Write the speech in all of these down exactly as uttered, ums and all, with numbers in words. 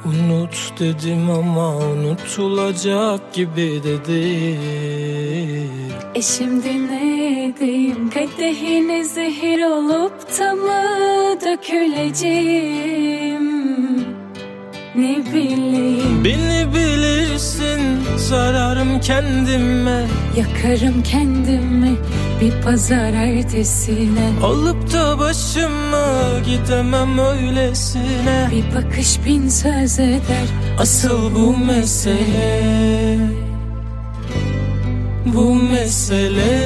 Unut dedim ama unutulacak gibi de değil. E şimdi ne edeyim, kadehine zehir olup da mı döküleceğim? Ne bileyim. Beni bilirsin, zararım kendime, yakarım kendimi bir pazar ertesine. Alıp da başıma gidemem öylesine. Bir bakış bin söz eder. Asıl bu mesele, bu mesele,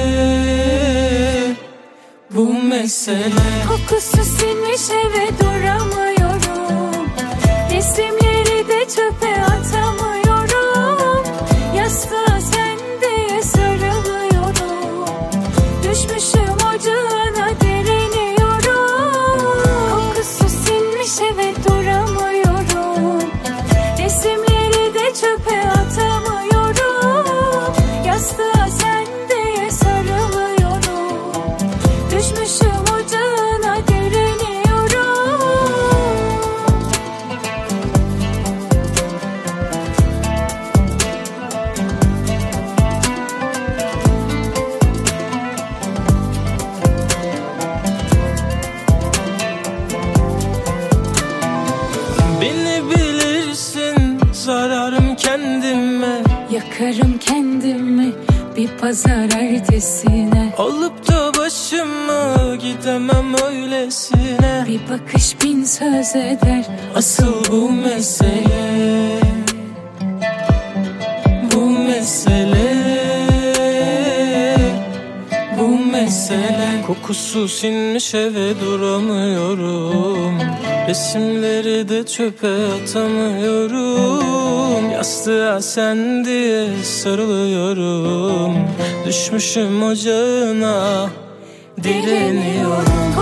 bu mesele. Kokusu sinmiş eve duramıyorum. Resimleri de çöpe atamıyorum. Yastığa sen diye sarılıyorum. Düşmüşüm ocağına direniyorum. Kokusu sinmiş eve duramıyorum. Resimleri de çöpe atamıyorum. Yastığa sen diye sarılıyorum. Düşmüşüm ocağına direniyorum. Beni bilirsin, zararım kendime, yakarım kendimi bir pazar ertesine. Alıp da başıma gidemem öylesine. Bir bakış bin söz eder. Asıl bu mesele, bu mesele, bu mesele. Kokusu sinmiş eve duramıyorum. Resimleri de çöpe atamıyorum. Yastığa sen diye sarılıyorum. Düşmüşüm ocağına direniyorum.